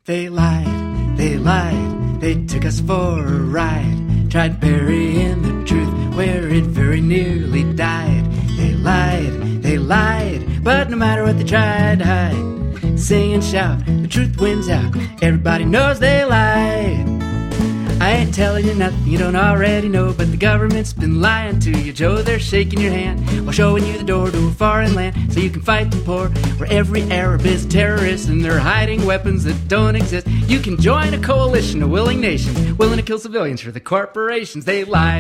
They lied, they took us for a ride, tried burying the truth where it very nearly died. They lied, but no matter what they tried to hide, sing and shout, the truth wins out, everybody knows they lied. I ain't telling you nothing you don't already know, but the government's been lying to you, Joe. They're shaking your hand while showing you the door to a foreign land so you can fight the poor, where every Arab is a terrorist and they're hiding weapons that don't exist. You can join a coalition of willing nations willing to kill civilians for the corporations. They lied,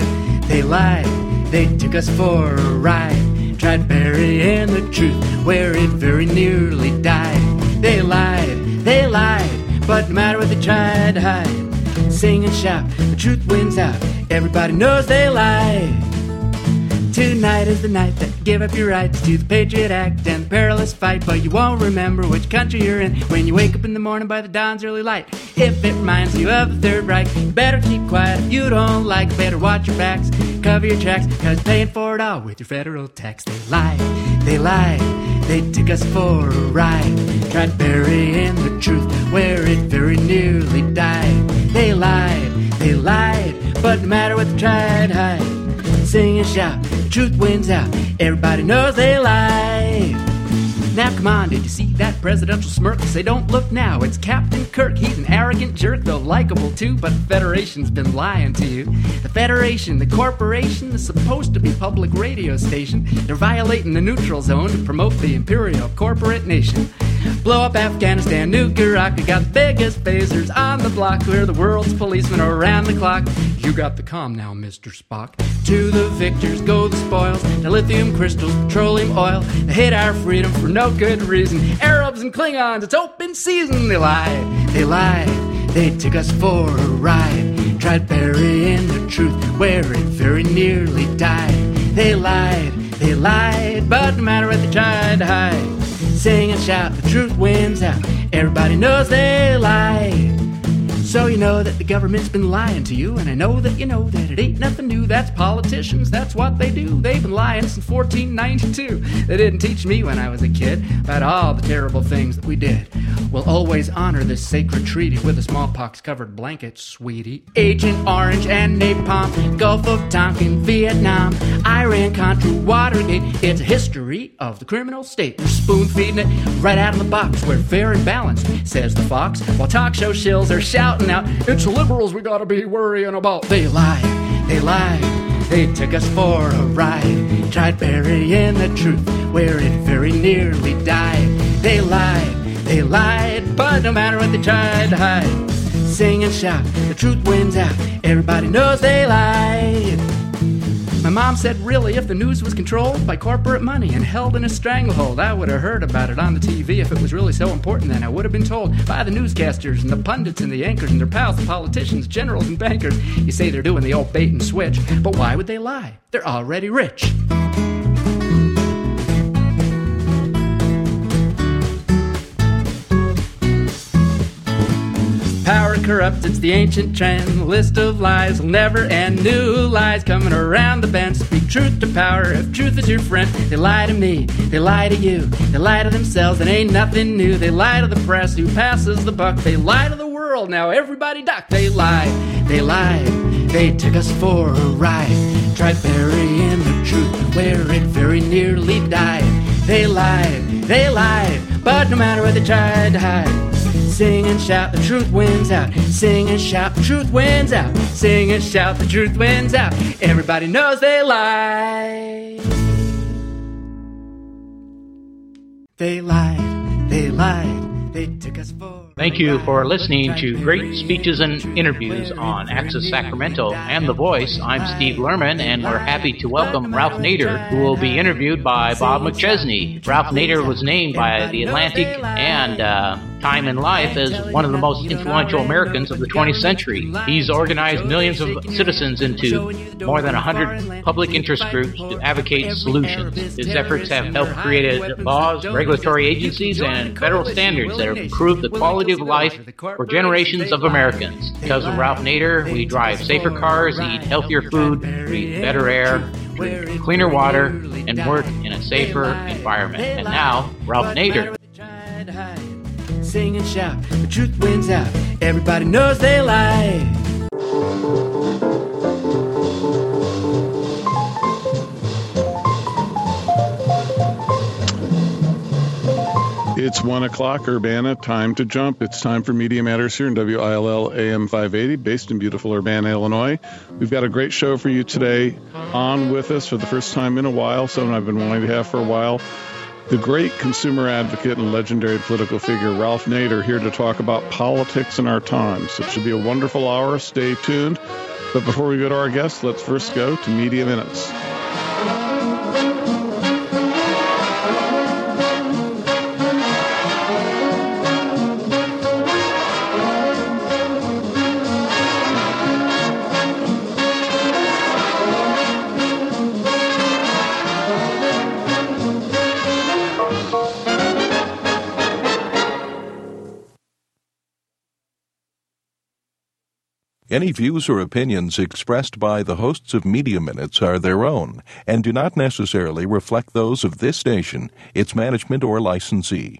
they took us for a ride, tried burying the truth where it very nearly died. They lied, but no matter what they tried to hide, sing and shout, the truth wins out, everybody knows they lie. Tonight is the night that you give up your rights to the Patriot Act and the perilous fight, but you won't remember which country you're in when you wake up in the morning by the dawn's early light. If it reminds you of the Third Reich, you better keep quiet. If you don't like it, better watch your backs, cover your tracks, cause you're paying for it all with your federal tax. They lied, they took us for a ride, tried burying the truth where it very nearly died. They lied, but no matter what they tried to hide, sing and shout, the truth wins out, everybody knows they lied. Now come on, did you see that presidential smirk? Say don't look now, it's Captain Kirk. He's an arrogant jerk, though likable too, but the Federation's been lying to you. The Federation, the corporation, is supposed to be public radio station. They're violating the neutral zone to promote the imperial corporate nation. Blow up Afghanistan, nuke Iraq. We got the biggest phasers on the block. We're the world's policemen around the clock. You got the calm now, Mr. Spock. To the victors go the spoils, the lithium crystals, petroleum oil. They hate our freedom for no good reason. Arabs and Klingons, it's open season. They lied, they took us for a ride, tried burying the truth where it very nearly died. They lied, but no matter what they tried to hide, sing and shout, the truth wins out, everybody knows they lied. So you know that the government's been lying to you, and I know that you know that it ain't nothing new. That's politicians, that's what they do. They've been lying since 1492. They didn't teach me when I was a kid about all the terrible things that we did. We'll always honor this sacred treaty with a smallpox-covered blanket, sweetie. Agent Orange and Napalm, Gulf of Tonkin, Vietnam, Iran, Contra, Watergate. It's a history of the criminal state. We're spoon-feeding it right out of the box. We're fair and balanced, says the fox, while talk show shills are shouting out, it's the liberals we gotta be worrying about. They lied, they took us for a ride, tried burying the truth where it very nearly died. They lied, but no matter what they tried to hide, sing and shout, the truth wins out, everybody knows they lied. My mom said really if the news was controlled by corporate money and held in a stranglehold, I would have heard about it on the TV. If it was really so important then I would have been told by the newscasters and the pundits and the anchors and their pals, the politicians, generals and bankers. You say they're doing the old bait and switch, but why would they lie? They're already rich. Power corrupts, it's the ancient trend. The list of lies will never end. New lies coming around the bend. Speak truth to power if truth is your friend. They lie to me, they lie to you, they lie to themselves, it ain't nothing new. They lie to the press who passes the buck. They lie to the world, now everybody duck. They lied, they took us for a ride, tried burying the truth where it very nearly died. They lied, but no matter what they tried to hide, sing and shout, the truth wins out. Sing and shout, the truth wins out. Sing and shout, the truth wins out. Everybody knows they lie. They lied, they took us for... Thank you for listening to great speeches and interviews on Access Sacramento and The Voice. I'm Steve Lerman, and we're happy to welcome Ralph Nader, who will be interviewed by Bob McChesney. Ralph Nader was named by The Atlantic and Time in Life as one of the most influential Americans of the 20th century. He's organized millions of citizens into more than 100 public interest groups to advocate solutions. His efforts have helped create laws, regulatory agencies, and federal standards that have improved the quality of life for generations of Americans. Because of Ralph Nader, we drive safer cars, eat healthier food, breathe better air, drink cleaner water, and work in a safer environment. And now, Ralph Nader. sing and shout. The truth wins out. Everybody knows they lie. It's 1 o'clock, Urbana. Time to jump. It's time for Media Matters here in WILL AM 580, based in beautiful Urbana, Illinois. We've got a great show for you today. On with us for the first time in a while, someone I've been wanting to have for a while, the great consumer advocate and legendary political figure, Ralph Nader, here to talk about politics in our times. It should be a wonderful hour. Stay tuned. But before we go to our guests, let's first go to Media Minutes. Any views or opinions expressed by the hosts of Media Minutes are their own and do not necessarily reflect those of this station, its management, or licensee.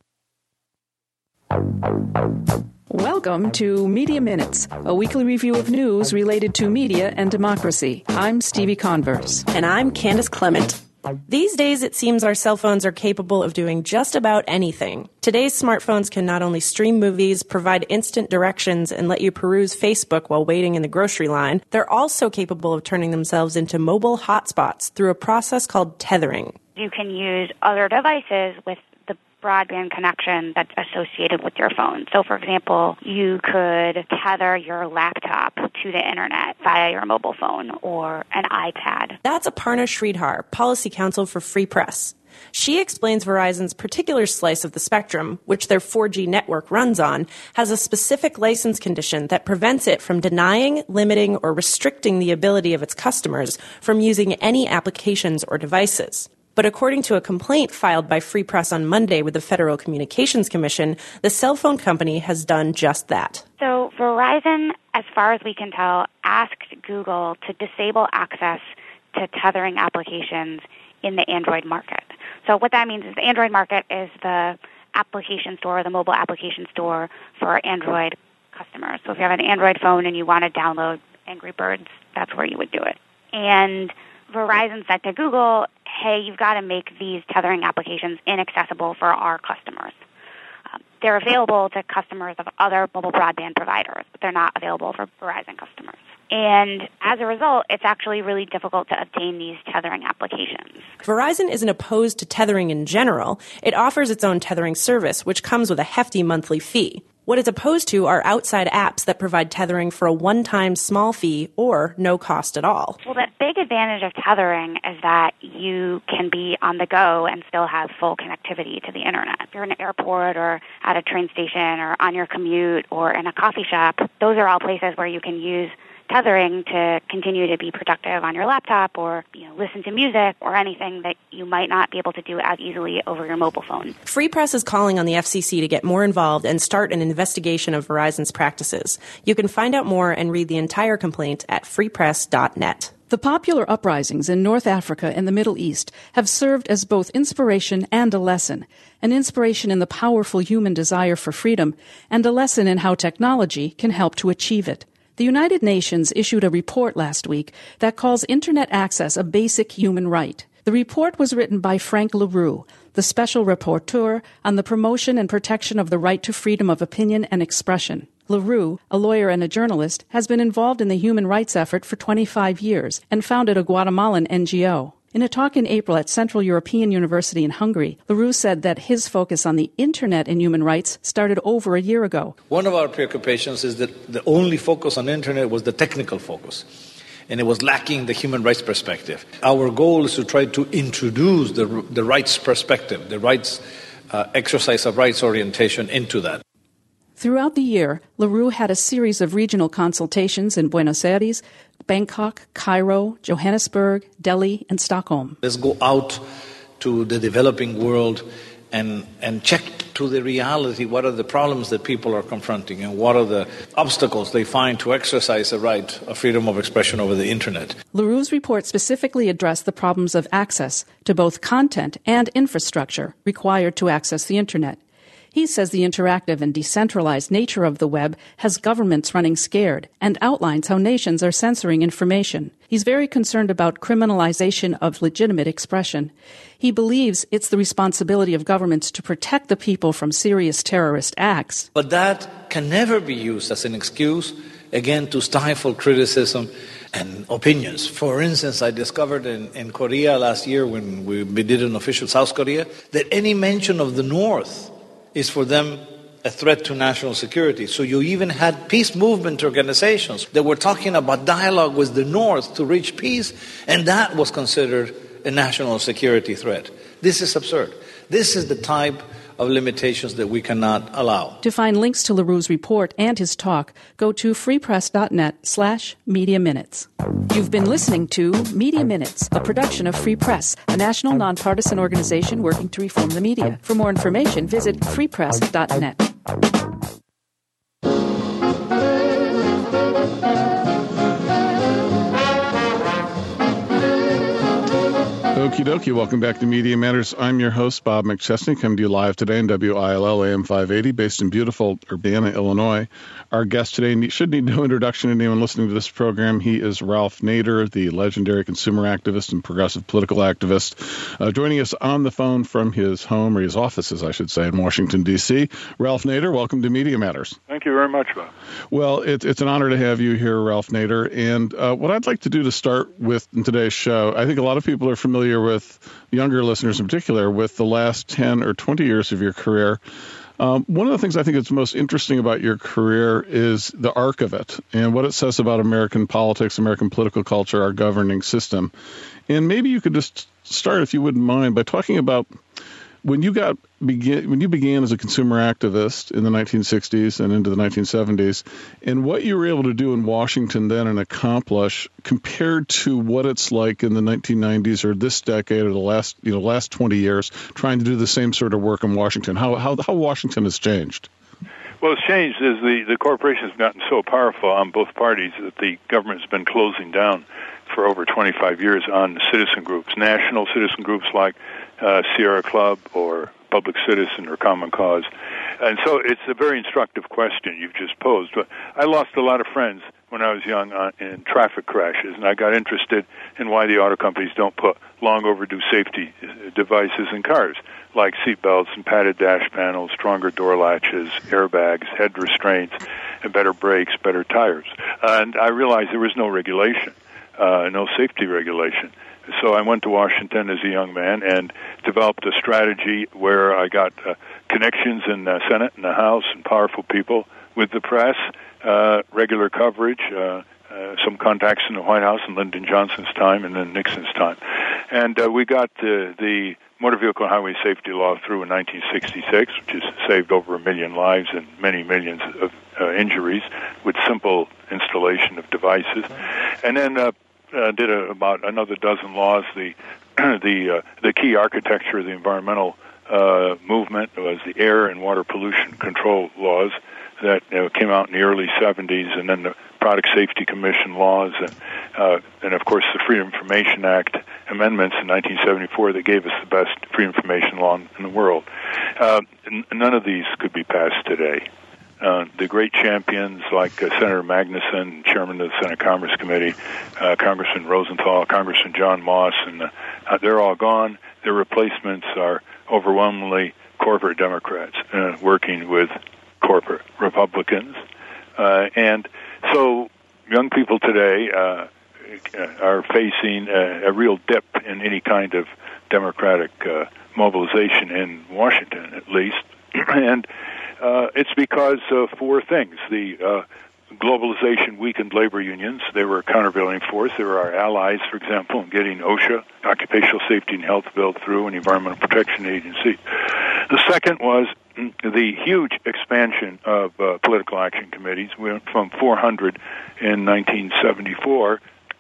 Welcome to Media Minutes, a weekly review of news related to media and democracy. I'm Stevie Converse. And I'm Candace Clement. These days, it seems our cell phones are capable of doing just about anything. Today's smartphones can not only stream movies, provide instant directions, and let you peruse Facebook while waiting in the grocery line, they're also capable of turning themselves into mobile hotspots through a process called tethering. You can use other devices with the broadband connection that's associated with your phone. So, for example, you could tether your laptop to the internet via your mobile phone or an iPad. That's Aparna Sridhar, Policy Counsel for Free Press. She explains Verizon's particular slice of the spectrum, which their 4G network runs on, has a specific license condition that prevents it from denying, limiting, or restricting the ability of its customers from using any applications or devices. But according to a complaint filed by Free Press on Monday with the Federal Communications Commission, the cell phone company has done just that. So Verizon, as far as we can tell, asked Google to disable access to tethering applications in the Android market. So what that means is the Android market is the application store, the mobile application store for Android customers. So if you have an Android phone and you want to download Angry Birds, that's where you would do it. And Verizon said to Google, hey, you've got to make these tethering applications inaccessible for our customers. They're available to customers of other mobile broadband providers, but they're not available for Verizon customers. And as a result, it's actually really difficult to obtain these tethering applications. Verizon isn't opposed to tethering in general. It offers its own tethering service, which comes with a hefty monthly fee. What it's opposed to are outside apps that provide tethering for a one-time small fee or no cost at all. Well, the big advantage of tethering is that you can be on the go and still have full connectivity to the internet. If you're in an airport or at a train station or on your commute or in a coffee shop, those are all places where you can use tethering to continue to be productive on your laptop or listen to music or anything that you might not be able to do as easily over your mobile phone. Free Press is calling on the FCC to get more involved and start an investigation of Verizon's practices. You can find out more and read the entire complaint at freepress.net. The popular uprisings in North Africa and the Middle East have served as both inspiration and a lesson. An inspiration in the powerful human desire for freedom and a lesson in how technology can help to achieve it. The United Nations issued a report last week that calls Internet access a basic human right. The report was written by Frank LaRue, the Special Rapporteur on the promotion and protection of the right to freedom of opinion and expression. LaRue, a lawyer and a journalist, has been involved in the human rights effort for 25 years and founded a Guatemalan NGO. In a talk in April at Central European University in Hungary, LaRue said that his focus on the Internet and human rights started over a year ago. One of our preoccupations is that the only focus on the Internet was the technical focus, and it was lacking the human rights perspective. Our goal is to try to introduce the rights perspective, the rights exercise of rights orientation into that. Throughout the year, LaRue had a series of regional consultations in Buenos Aires, Bangkok, Cairo, Johannesburg, Delhi, and Stockholm. Let's go out to the developing world and check to the reality what are the problems that people are confronting and what are the obstacles they find to exercise the right of freedom of expression over the Internet. LaRue's report specifically addressed the problems of access to both content and infrastructure required to access the Internet. He says the interactive and decentralized nature of the web has governments running scared and outlines how nations are censoring information. He's very concerned about criminalization of legitimate expression. He believes it's the responsibility of governments to protect the people from serious terrorist acts. But that can never be used as an excuse, again, to stifle criticism and opinions. For instance, I discovered in Korea last year when we did an official South Korea that any mention of the North is for them a threat to national security. So you even had peace movement organizations that were talking about dialogue with the North to reach peace, and that was considered a national security threat. This is absurd. This is the type of limitations that we cannot allow. To find links to LaRue's report and his talk, go to freepress.net/Media Minutes. You've been listening to Media Minutes, a production of Free Press, a national nonpartisan organization working to reform the media. For more information, visit freepress.net. Okie dokie, welcome back to Media Matters. I'm your host, Bob McChesney, coming to you live today in WILL AM 580, based in beautiful Urbana, Illinois. Our guest today should need no introduction to anyone listening to this program. He is Ralph Nader, the legendary consumer activist and progressive political activist, joining us on the phone from his home, or his offices, I should say, in Washington, D.C. Ralph Nader, welcome to Media Matters. Thank you very much, Bob. Well, it's an honor to have you here, Ralph Nader. And what I'd like to do to start with in today's show, I think a lot of people are familiar with, younger listeners in particular, with the last 10 or 20 years of your career. One of the things I think is most interesting about your career is the arc of it and what it says about American politics, American political culture, our governing system. And maybe you could just start, if you wouldn't mind, by talking about when you began as a consumer activist in the 1960s and into the 1970s, and what you were able to do in Washington then and accomplish compared to what it's like in the 1990s or this decade or the last 20 years, trying to do the same sort of work in Washington. How Washington has changed. Well, it's changed as the corporations have gotten so powerful on both parties that the government's been closing down for over 25 years on citizen groups, national citizen groups like Sierra Club or Public Citizen or Common Cause. And so it's a very instructive question you've just posed. But I lost a lot of friends when I was young in traffic crashes, and I got interested in why the auto companies don't put long overdue safety devices in cars, like seat belts and padded dash panels, stronger door latches, airbags, head restraints, and better brakes, better tires. And I realized there was no regulation, no safety regulation. So I went to Washington as a young man and developed a strategy where I got connections in the Senate and the House and powerful people with the press, regular coverage, some contacts in the White House in Lyndon Johnson's time and then Nixon's time. And we got the Motor Vehicle Highway Safety Law through in 1966, which has saved over 1 million lives and many millions of injuries with simple installation of devices. And then did about another dozen laws. The key architecture of the environmental movement was the air and water pollution control laws that came out in the early 70s, and then the Product Safety Commission laws, and of course the Free Information Act amendments in 1974 that gave us the best free information law in the world. None of these could be passed today. The great champions like Senator Magnuson, chairman of the Senate Commerce Committee, Congressman Rosenthal, Congressman John Moss, and they're all gone. Their replacements are overwhelmingly corporate Democrats working with corporate Republicans. And so young people today are facing a real dip in any kind of democratic mobilization in Washington, at least. And it's because of four things. The globalization weakened labor unions. They were a countervailing force. They were our allies, for example, in getting OSHA, Occupational Safety and Health Bill, through, and Environmental Protection Agency. The second was the huge expansion of political action committees. We went from 400 in 1974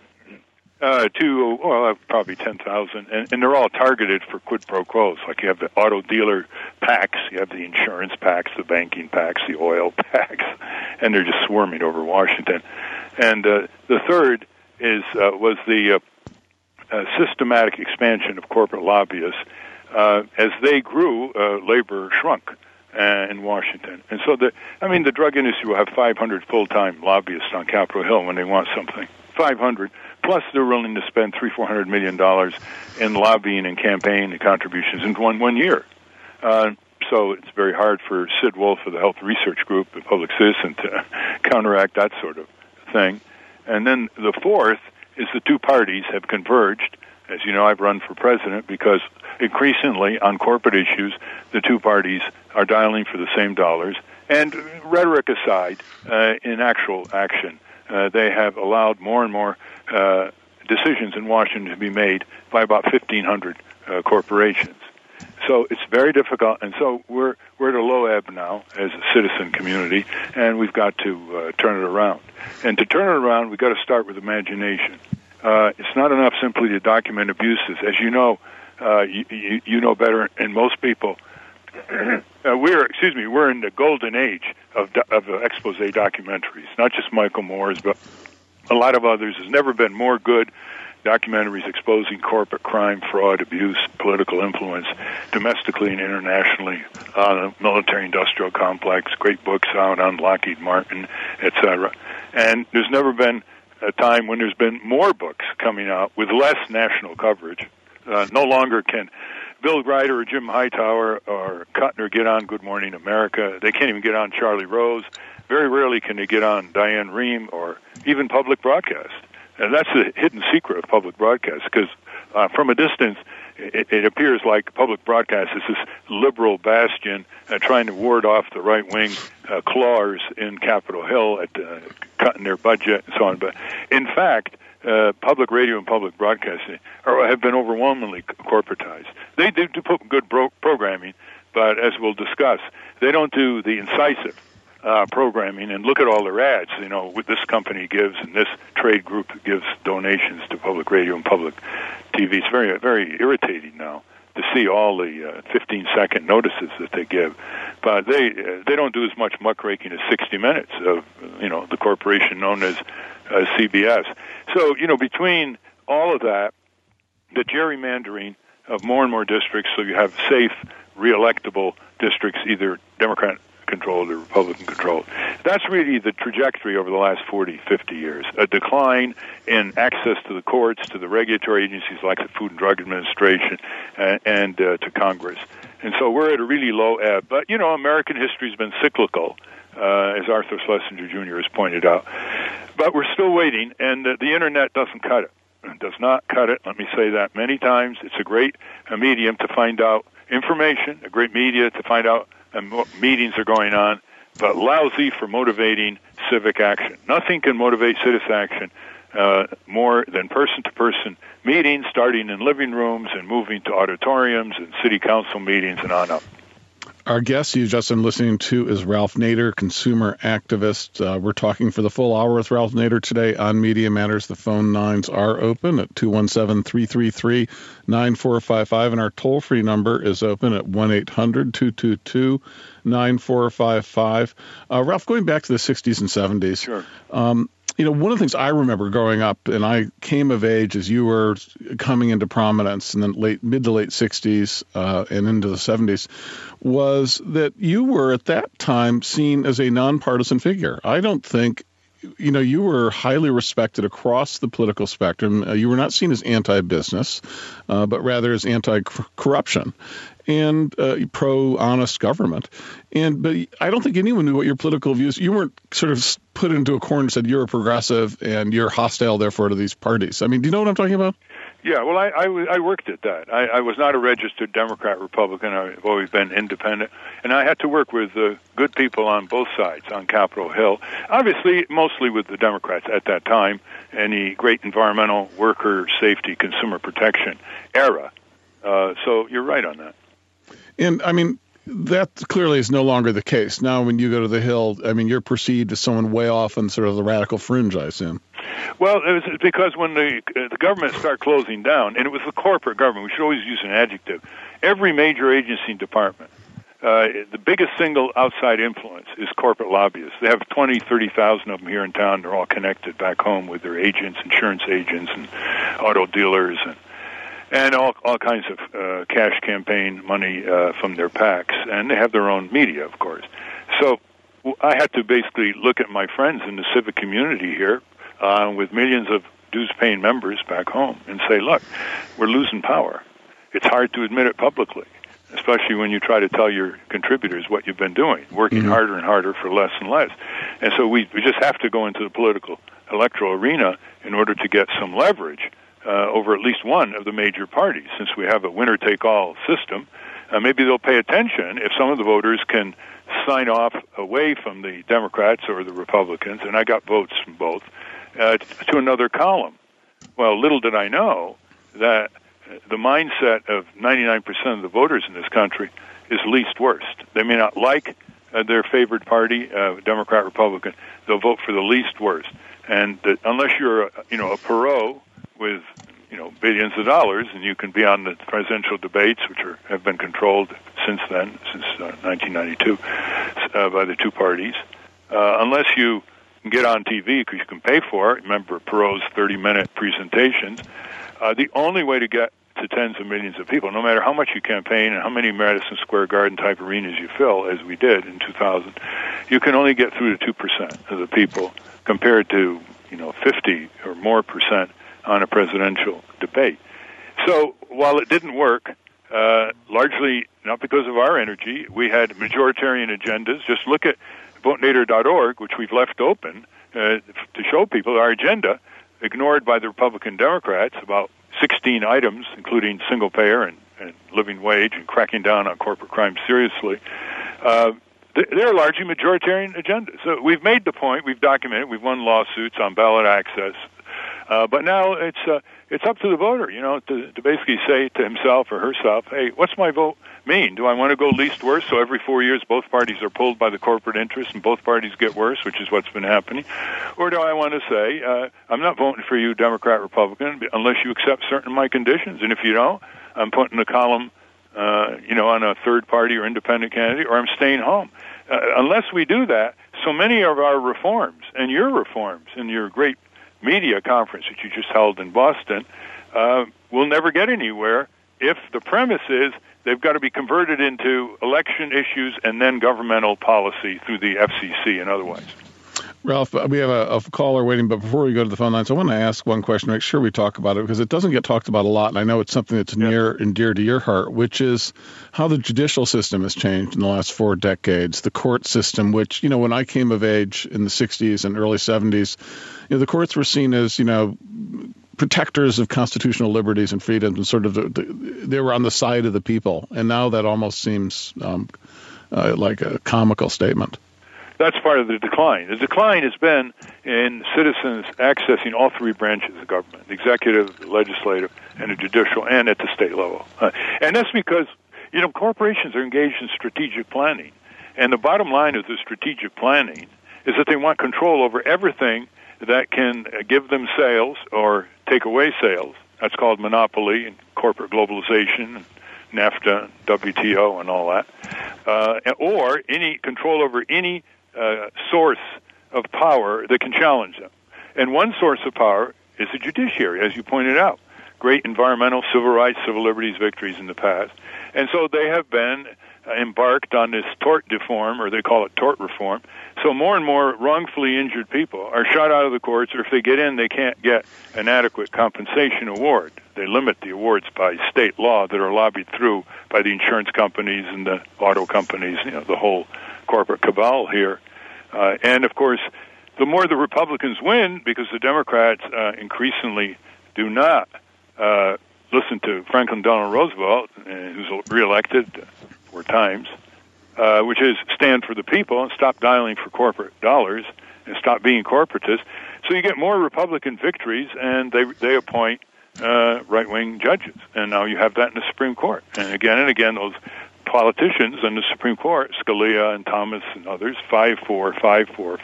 to, probably 10,000, and they're all targeted for quid pro quos. Like you have the auto dealer PACs, you have the insurance PACs, the banking PACs, the oil PACs, and they're just swarming over Washington. And the third was the systematic expansion of corporate lobbyists. As they grew, labor shrunk. in Washington. And so the drug industry will have 500 full-time lobbyists on Capitol Hill when they want something. 500. Plus, they're willing to spend $300-400 million in lobbying and campaign and contributions in one year. So it's very hard for Sid Wolf of the Health Research Group, the Public Citizen, to counteract that sort of thing. And then the fourth is the two parties have converged. As you know, I've run for president because increasingly on corporate issues, the two parties are dialing for the same dollars. And rhetoric aside, in actual action, they have allowed more and more decisions in Washington to be made by about 1,500 corporations. So it's very difficult, and so we're at a low ebb now as a citizen community, and we've got to turn it around. And to turn it around, we've got to start with imagination. It's not enough simply to document abuses. As you know, you know better, and most people, we're in the golden age of expose documentaries. Not just Michael Moore's, but a lot of others. There's never been more good documentaries exposing corporate crime, fraud, abuse, political influence, domestically and internationally, the military-industrial complex, great books out on Lockheed Martin, etc. And there's never been a time when there's been more books coming out with less national coverage. No longer can Bill Ryder or Jim Hightower or Kuttner get on Good Morning America. They can't even get on Charlie Rose. Very rarely can they get on Diane Rehm or even public broadcast. And that's the hidden secret of public broadcast, because from a distance, it appears like public broadcast is this liberal bastion trying to ward off the right-wing claws in Capitol Hill at cutting their budget and so on. But in fact, public radio and public broadcasting have been overwhelmingly corporatized. They do put good programming, but as we'll discuss, they don't do the incisive programming. And look at all their ads. You know, what this company gives and this trade group gives donations to public radio and public TV. It's very, very irritating now to see all the 15-second notices that they give. But they don't do as much muckraking as 60 Minutes of, the corporation known as CBS. So, between all of that, the gerrymandering of more and more districts, so you have safe, re-electable districts, either Democrat-controlled or Republican-controlled. That's really the trajectory over the last 40, 50 years. A decline in access to the courts, to the regulatory agencies like the Food and Drug Administration, and to Congress. And so we're at a really low ebb. But, American history has been cyclical, as Arthur Schlesinger Jr. has pointed out. But we're still waiting, and the Internet doesn't cut it. It does not cut it. Let me say that many times. It's a great medium to find out information, a great media to find out what meetings are going on, but lousy for motivating civic action. Nothing can motivate civic action more than person-to-person meetings, starting in living rooms and moving to auditoriums and city council meetings and on up. Our guest you've just been listening to is Ralph Nader, consumer activist. We're talking for the full hour with Ralph Nader today on Media Matters. The phone lines are open at 217-333-9455, and our toll-free number is open at 1-800-222-9455. Ralph, going back to the 60s and 70s, sure. One of the things I remember growing up, and I came of age as you were coming into prominence in the mid to late 60s and into the 70s, was that you were at that time seen as a nonpartisan figure. I don't think, you were highly respected across the political spectrum. You were not seen as anti-business, but rather as anti-corruption and pro-honest government. But I don't think anyone knew what your political views. You weren't sort of put into a corner and said you're a progressive and you're hostile, therefore, to these parties. I mean, do you know what I'm talking about? Yeah, well, I worked at that. I was not a registered Democrat, Republican. I've always been independent. And I had to work with good people on both sides on Capitol Hill, obviously mostly with the Democrats at that time, and the great environmental, worker safety, consumer protection era. So you're right on that. And, I mean, that clearly is no longer the case. Now when you go to the Hill, I mean, you're perceived as someone way off on sort of the radical fringe, I assume. Well, it was because when the government started closing down, and it was the corporate government, we should always use an adjective, every major agency and department, the biggest single outside influence is corporate lobbyists. They have 20, 30,000 of them here in town. They're all connected back home with their agents, insurance agents, and auto dealers. and all kinds of cash campaign money from their PACs, and they have their own media, of course. So I had to basically look at my friends in the civic community here with millions of dues-paying members back home and say, look, we're losing power. It's hard to admit it publicly, especially when you try to tell your contributors what you've been doing, working harder and harder for less and less. And so we just have to go into the political electoral arena in order to get some leverage over at least one of the major parties. Since we have a winner-take-all system, maybe they'll pay attention if some of the voters can sign off away from the Democrats or the Republicans, and I got votes from both, to another column. Well, little did I know that the mindset of 99% of the voters in this country is least worst. They may not like their favorite party, Democrat, Republican. They'll vote for the least worst. And unless you're a Perot with billions of dollars, and you can be on the presidential debates, which have been controlled since then, since 1992, by the two parties. Unless you can get on TV because you can pay for it. Remember Perot's 30-minute presentations. The only way to get to tens of millions of people, no matter how much you campaign and how many Madison Square Garden type arenas you fill, as we did in 2000, you can only get through to 2% of the people compared to 50 or more percent on a presidential debate. So while it didn't work, largely not because of our energy, we had majoritarian agendas. Just look at votenator.org, which we've left open to show people our agenda, ignored by the Republican Democrats, about 16 items, including single-payer and living wage and cracking down on corporate crime seriously. They're largely majoritarian agendas. So we've made the point, we've documented, we've won lawsuits on ballot access, but now it's up to the voter, to basically say to himself or herself, hey, what's my vote mean? Do I want to go least worst, so every 4 years both parties are pulled by the corporate interests and both parties get worse, which is what's been happening? Or do I want to say, I'm not voting for you, Democrat, Republican, unless you accept certain of my conditions, and if you don't, I'm putting a column on a third party or independent candidate, or I'm staying home. Unless we do that, so many of our reforms and your reforms and your great media conference that you just held in Boston will never get anywhere if the premise is they've got to be converted into election issues and then governmental policy through the FCC and otherwise. Ralph, we have a caller waiting, but before we go to the phone lines, I want to ask one question, make sure we talk about it, because it doesn't get talked about a lot, and I know it's something that's near and dear to your heart, which is how the judicial system has changed in the last 4 decades. The court system, which, when I came of age in the 60s and early 70s, the courts were seen as, protectors of constitutional liberties and freedoms, and sort of they were on the side of the people. And now that almost seems like a comical statement. That's part of the decline. The decline has been in citizens accessing all 3 branches of government, the executive, the legislative, and the judicial, and at the state level. And that's because, corporations are engaged in strategic planning. And the bottom line of the strategic planning is that they want control over everything that can give them sales or take away sales. That's called monopoly and corporate globalization, and NAFTA, WTO, and all that. Or any control over any source of power that can challenge them. And one source of power is the judiciary, as you pointed out. Great environmental, civil rights, civil liberties victories in the past. And so they have been embarked on this tort reform, or they call it tort reform. So more and more wrongfully injured people are shot out of the courts, or if they get in, they can't get an adequate compensation award. They limit the awards by state law that are lobbied through by the insurance companies and the auto companies, the whole corporate cabal here. And, of course, the more the Republicans win, because the Democrats increasingly do not listen to Franklin Delano Roosevelt, who's reelected 4 times, which is stand for the people and stop dialing for corporate dollars and stop being corporatists. So you get more Republican victories, and they appoint right-wing judges. And now you have that in the Supreme Court. And again, those politicians in the Supreme Court, Scalia and Thomas and others, 5-4, 5-4,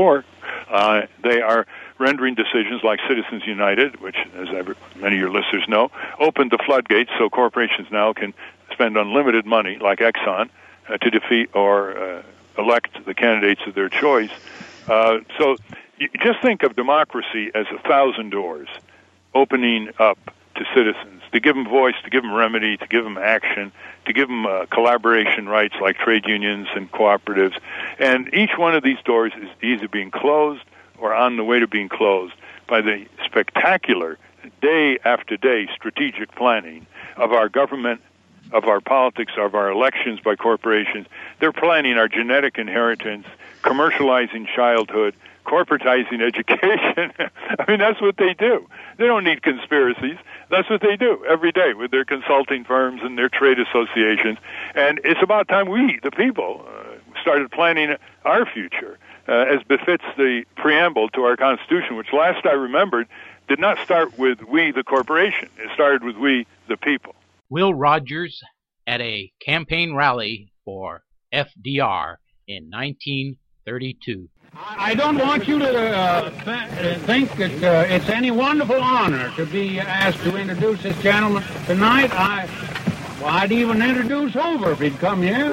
5-4, they are rendering decisions like Citizens United, which, as many of your listeners know, opened the floodgates so corporations now can spend unlimited money, like Exxon, to defeat or elect the candidates of their choice. So you just think of democracy as 1,000 doors opening up to citizens. to give them voice, to give them remedy, to give them action, to give them collaboration rights like trade unions and cooperatives. And each one of these doors is either being closed or on the way to being closed by the spectacular, day after day, strategic planning of our government, of our politics, of our elections by corporations. They're planning our genetic inheritance, commercializing childhood, corporatizing education. I mean, that's what they do. They don't need conspiracies. That's what they do every day with their consulting firms and their trade associations. And it's about time we, the people, started planning our future as befits the preamble to our Constitution, which last I remembered did not start with we, the corporation. It started with we, the people. Will Rogers at a campaign rally for FDR in 1932. I don't want you to think that it's any wonderful honor to be asked to introduce this gentleman tonight. I'd even introduce Hoover if he'd come here.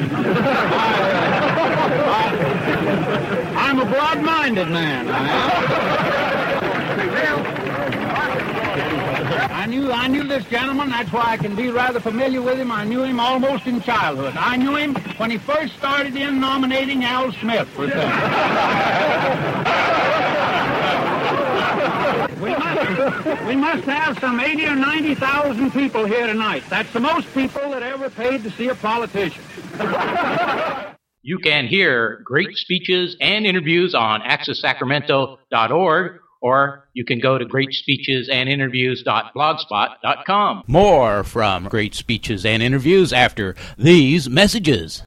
I'm a broad-minded man. I knew this gentleman. That's why I can be rather familiar with him. I knew him almost in childhood. I knew him when he first started in nominating Al Smith for things. We must have some 80 or 90,000 people here tonight. That's the most people that ever paid to see a politician. You can hear great speeches and interviews on accesssacramento.org, or you can go to greatspeechesandinterviews.blogspot.com. More from Great Speeches and Interviews after these messages.